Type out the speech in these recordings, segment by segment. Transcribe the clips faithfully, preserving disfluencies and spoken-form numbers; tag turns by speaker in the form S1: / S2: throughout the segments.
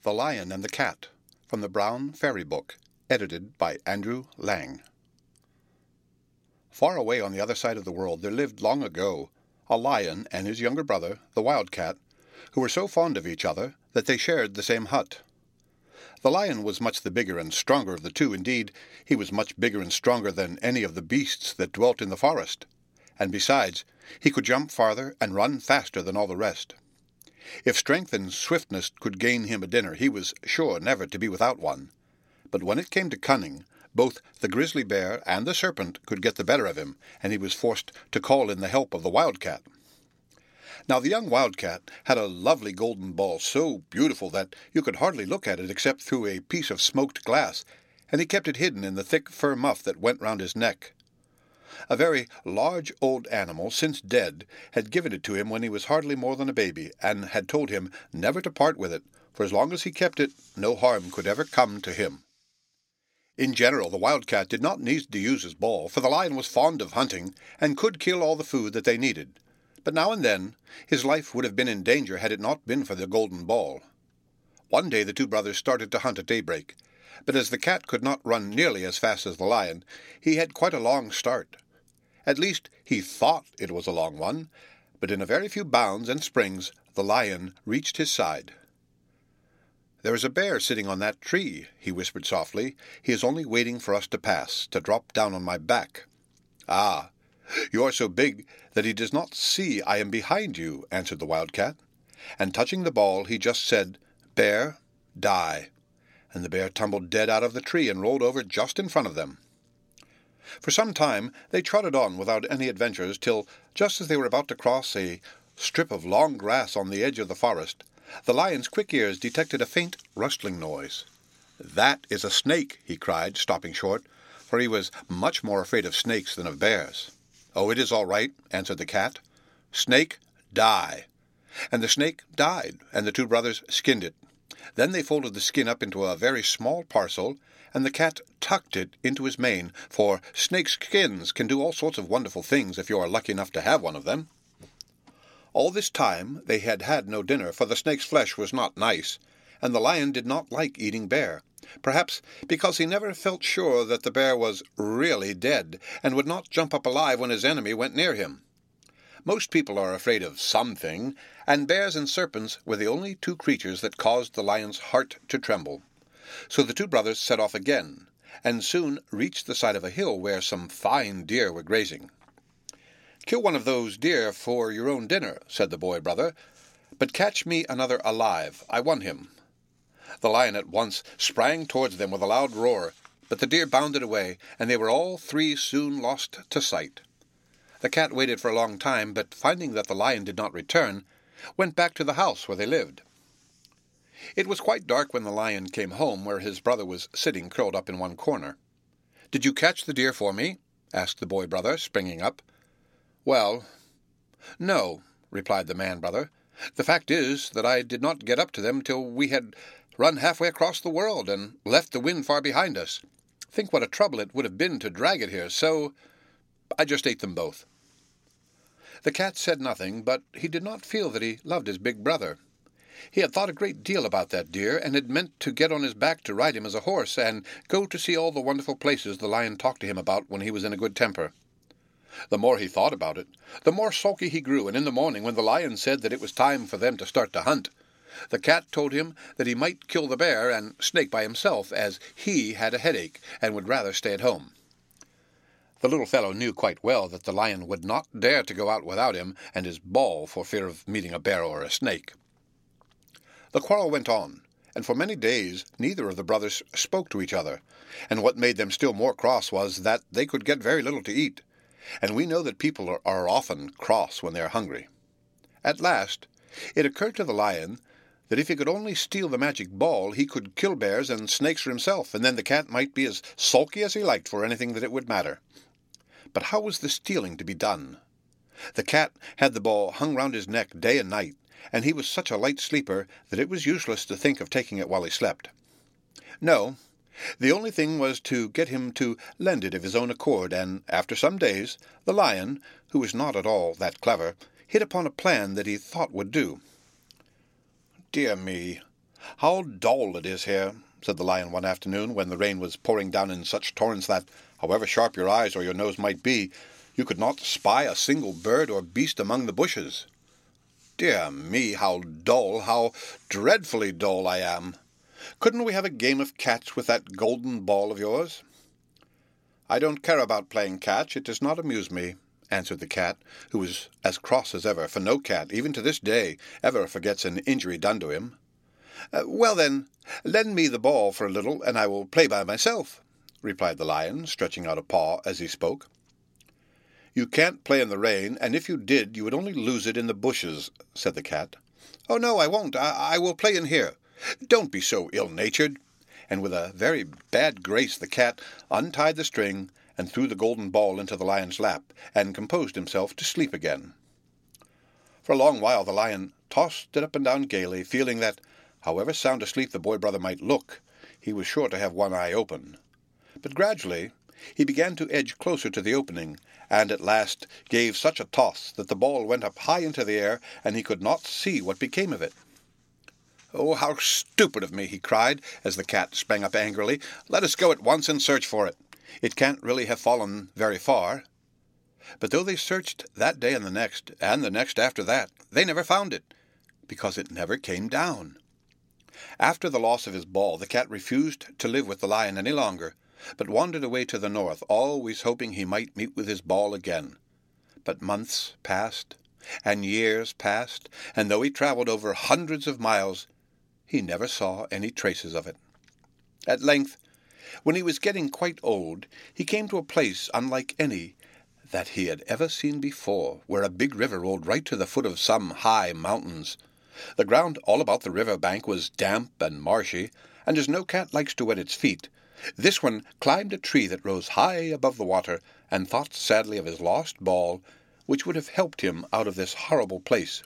S1: The Lion and the Cat, from the Brown Fairy Book, edited by Andrew Lang. Far away on the other side of the world there lived long ago a lion and his younger brother, the Wild Cat, who were so fond of each other that they shared the same hut. The lion was much the bigger and stronger of the two. Indeed, he was much bigger and stronger than any of the beasts that dwelt in the forest, and besides, he could jump farther and run faster than all the rest. If strength and swiftness could gain him a dinner, he was sure never to be without one. But when it came to cunning, both the grizzly bear and the serpent could get the better of him, and he was forced to call in the help of the wildcat. Now the young wildcat had a lovely golden ball, so beautiful that you could hardly look at it except through a piece of smoked glass, and he kept it hidden in the thick fur muff that went round his neck. A very large old animal, since dead, had given it to him when he was hardly more than a baby, and had told him never to part with it, for as long as he kept it, no harm could ever come to him. In general, the wildcat did not need to use his ball, for the lion was fond of hunting, and could kill all the food that they needed. But now and then his life would have been in danger had it not been for the golden ball. One day the two brothers started to hunt at daybreak, but as the cat could not run nearly as fast as the lion, he had quite a long start. At least he thought it was a long one, but in a very few bounds and springs the lion reached his side. "There is a bear sitting on that tree," he whispered softly. "He is only waiting for us to pass, to drop down on my back." "Ah, you are so big that he does not see I am behind you," answered the wildcat, and touching the ball he just said, "Bear, die," and the bear tumbled dead out of the tree and rolled over just in front of them. For some time they trotted on without any adventures, till, just as they were about to cross a strip of long grass on the edge of the forest, the lion's quick ears detected a faint rustling noise. "That is a snake," he cried, stopping short, for he was much more afraid of snakes than of bears. "Oh, it is all right," answered the cat. "Snake, die." And the snake died, and the two brothers skinned it. Then they folded the skin up into a very small parcel, and the cat tucked it into his mane, for snake skins can do all sorts of wonderful things if you are lucky enough to have one of them. All this time they had had no dinner, for the snake's flesh was not nice, and the lion did not like eating bear, perhaps because he never felt sure that the bear was really dead, and would not jump up alive when his enemy went near him. Most people are afraid of something, and bears and serpents were the only two creatures that caused the lion's heart to tremble. So the two brothers set off again, and soon reached the side of a hill where some fine deer were grazing. "Kill one of those deer for your own dinner," said the boy brother, "but catch me another alive. I want him." The lion at once sprang towards them with a loud roar, but the deer bounded away, and they were all three soon lost to sight. The cat waited for a long time, but finding that the lion did not return, went back to the house where they lived. It was quite dark when the lion came home, where his brother was sitting curled up in one corner. "Did you catch the deer for me?" asked the boy brother, springing up. "Well, no," replied the man brother. "The fact is that I did not get up to them till we had run halfway across the world, and left the wind far behind us. Think what a trouble it would have been to drag it here, so I just ate them both." The cat said nothing, but he did not feel that he loved his big brother. He had thought a great deal about that deer, and had meant to get on his back to ride him as a horse, and go to see all the wonderful places the lion talked to him about when he was in a good temper. The more he thought about it, the more sulky he grew, and in the morning, when the lion said that it was time for them to start to hunt, the cat told him that he might kill the bear and snake by himself, as he had a headache, and would rather stay at home. The little fellow knew quite well that the lion would not dare to go out without him and his ball for fear of meeting a bear or a snake. The quarrel went on, and for many days neither of the brothers spoke to each other, and what made them still more cross was that they could get very little to eat, and we know that people are, are often cross when they are hungry. At last it occurred to the lion that if he could only steal the magic ball, he could kill bears and snakes for himself, and then the cat might be as sulky as he liked for anything that it would matter. But how was the stealing to be done? The cat had the ball hung round his neck day and night, and he was such a light sleeper that it was useless to think of taking it while he slept. No, the only thing was to get him to lend it of his own accord, and after some days the lion, who was not at all that clever, hit upon a plan that he thought would do. "Dear me, "How dull it is here," said the Lion one afternoon, when the rain was pouring down in such torrents that, however sharp your eyes or your nose might be, you could not spy a single bird or beast among the bushes. "Dear me, how dull, how dreadfully dull I am! Couldn't we have a game of catch with that golden ball of yours?" "I don't care about playing catch. It does not amuse me," answered the cat, who was as cross as ever, for no cat, even to this day, ever forgets an injury done to him. Uh, "well, then, lend me the ball for a little, and I will play by myself," replied the Lion, stretching out a paw as he spoke. "You can't play in the rain, and if you did, you would only lose it in the bushes," said the cat. "Oh, no, I won't. I, I will play in here. Don't be so ill-natured." And with a very bad grace the cat untied the string and threw the golden ball into the Lion's lap, and composed himself to sleep again. For a long while the Lion tossed it up and down gaily, feeling that, however sound asleep the boy brother might look, he was sure to have one eye open. But gradually he began to edge closer to the opening, and at last gave such a toss that the ball went up high into the air, and he could not see what became of it. "Oh, how stupid of me!" he cried, as the cat sprang up angrily. "Let us go at once and search for it. It can't really have fallen very far." But though they searched that day and the next, and the next after that, they never found it, because it never came down. After the loss of his ball, the cat refused to live with the Lion any longer, but wandered away to the north, always hoping he might meet with his ball again. But months passed, and years passed, and though he travelled over hundreds of miles, he never saw any traces of it. At length, when he was getting quite old, he came to a place unlike any that he had ever seen before, where a big river rolled right to the foot of some high mountains. The ground all about the river bank was damp and marshy, and as no cat likes to wet its feet, this one climbed a tree that rose high above the water, and thought sadly of his lost ball, which would have helped him out of this horrible place.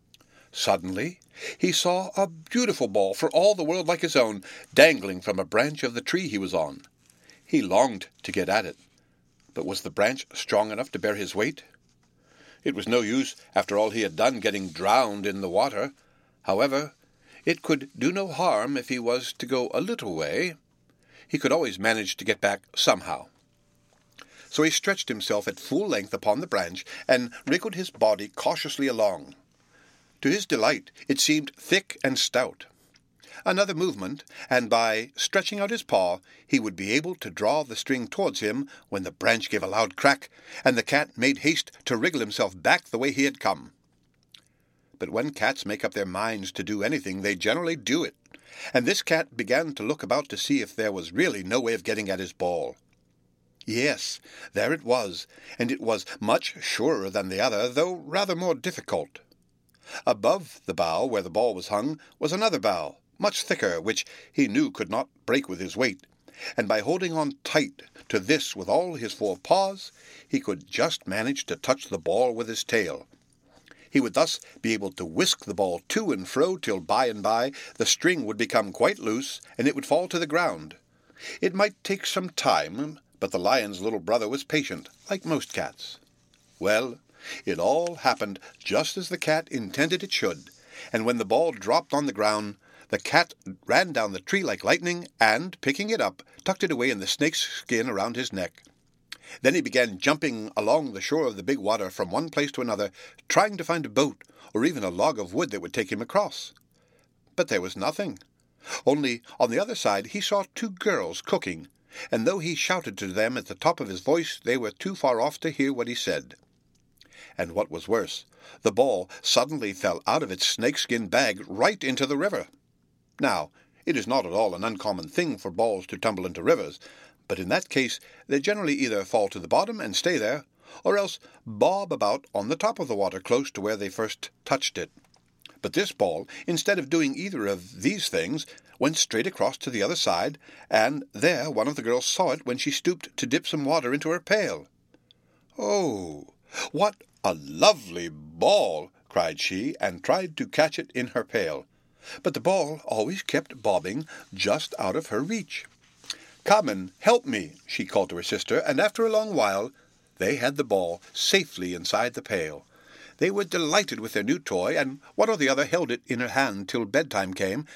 S1: Suddenly he saw a beautiful ball, for all the world like his own, dangling from a branch of the tree he was on. He longed to get at it, but was the branch strong enough to bear his weight? It was no use, after all he had done, getting drowned in the water. However, it could do no harm if he was to go a little way. He could always manage to get back somehow. So he stretched himself at full length upon the branch, and wriggled his body cautiously along. To his delight, it seemed thick and stout. Another movement, and by stretching out his paw, he would be able to draw the string towards him, when the branch gave a loud crack, and the cat made haste to wriggle himself back the way he had come. But when cats make up their minds to do anything, they generally do it, and this cat began to look about to see if there was really no way of getting at his ball. Yes, there it was, and it was much surer than the other, though rather more difficult. Above the bough where the ball was hung was another bough, much thicker, which he knew could not break with his weight, and by holding on tight to this with all his four paws, he could just manage to touch the ball with his tail. He would thus be able to whisk the ball to and fro till by and by the string would become quite loose, and it would fall to the ground. It might take some time, but the Lion's little brother was patient, like most cats. Well, it all happened just as the cat intended it should, and when the ball dropped on the ground, the cat ran down the tree like lightning, and, picking it up, tucked it away in the snake's skin around his neck. Then he began jumping along the shore of the big water from one place to another, trying to find a boat or even a log of wood that would take him across. But there was nothing. Only on the other side he saw two girls cooking, and though he shouted to them at the top of his voice, they were too far off to hear what he said. And what was worse, the ball suddenly fell out of its snakeskin bag right into the river. Now, it is not at all an uncommon thing for balls to tumble into rivers, but in that case they generally either fall to the bottom and stay there, or else bob about on the top of the water close to where they first touched it. But this ball, instead of doing either of these things, went straight across to the other side, and there one of the girls saw it when she stooped to dip some water into her pail. "Oh, what a lovely ball!" cried she, and tried to catch it in her pail. But the ball always kept bobbing just out of her reach. "Come and help me," she called to her sister, and after a long while they had the ball safely inside the pail. They were delighted with their new toy, and one or the other held it in her hand till bedtime came,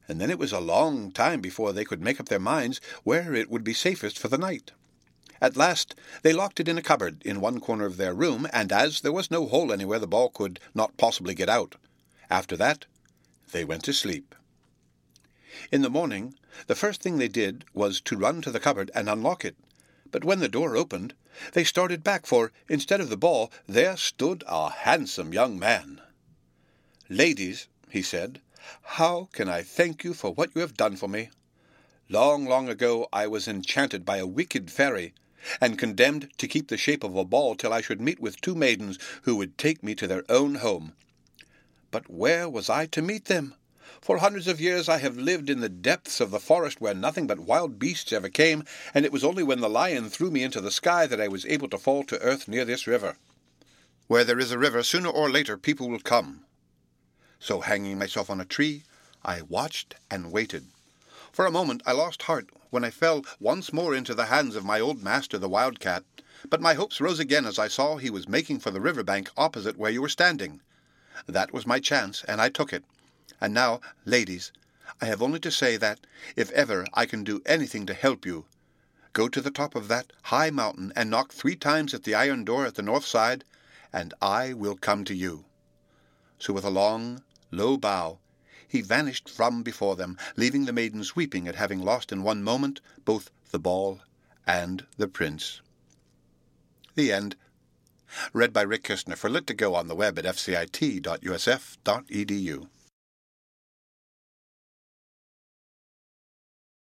S1: and then it was a long time before they could make up their minds where it would be safest for the night. At last they locked it in a cupboard in one corner of their room, and as there was no hole anywhere the ball could not possibly get out, after that they went to sleep. In the morning the first thing they did was to run to the cupboard and unlock it, but when the door opened they started back, for instead of the ball there stood a handsome young man. "Ladies," he said, "how can I thank you for what you have done for me? Long, long ago I was enchanted by a wicked fairy, and condemned to keep the shape of a ball till I should meet with two maidens who would take me to their own home. But where was I to meet them? For hundreds of years I have lived in the depths of the forest where nothing but wild beasts ever came, and it was only when the lion threw me into the sky that I was able to fall to earth near this river. Where there is a river, sooner or later people will come. So hanging myself on a tree, I watched and waited. For a moment I lost heart when I fell once more into the hands of my old master the wildcat, but my hopes rose again as I saw he was making for the river bank opposite where you were standing. That was my chance, and I took it. And now, ladies, I have only to say that, if ever I can do anything to help you, go to the top of that high mountain and knock three times at the iron door at the north side, and I will come to you." So with a long, low bow, he vanished from before them, leaving the maidens weeping at having lost in one moment both the ball and the prince. The end. Read by Rick Kistner for Lit to Go on the web at f c i t dot u s f dot e d u.